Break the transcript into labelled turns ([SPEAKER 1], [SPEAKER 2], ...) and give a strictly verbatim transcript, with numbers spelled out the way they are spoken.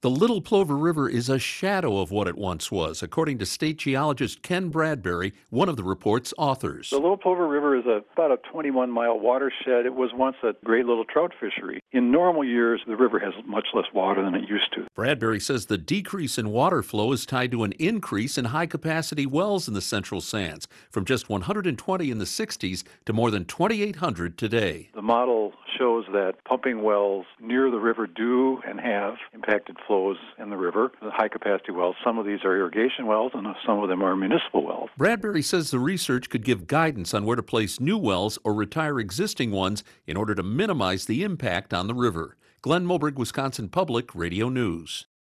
[SPEAKER 1] The Little Plover River is a shadow of what it once was, according to state geologist Ken Bradbury, one of the report's
[SPEAKER 2] The
[SPEAKER 1] authors.
[SPEAKER 2] Little Plover River is a, about a twenty-one mile watershed. It was once a great little trout fishery. In normal years, the river has much less water than it used to.
[SPEAKER 1] Bradbury says the decrease in water flow is tied to an increase in high-capacity wells in the Central Sands, from just one hundred twenty in the sixties to more than twenty-eight hundred today.
[SPEAKER 2] The model shows that pumping wells near the river do and have impacted flows in the river. The high-capacity wells, some of these are irrigation wells and some of them are municipal wells.
[SPEAKER 1] Bradbury says the research could give guidance on where to place new wells or retire existing ones in order to minimize the impact on the river. Glenn Moberg, Wisconsin Public Radio News.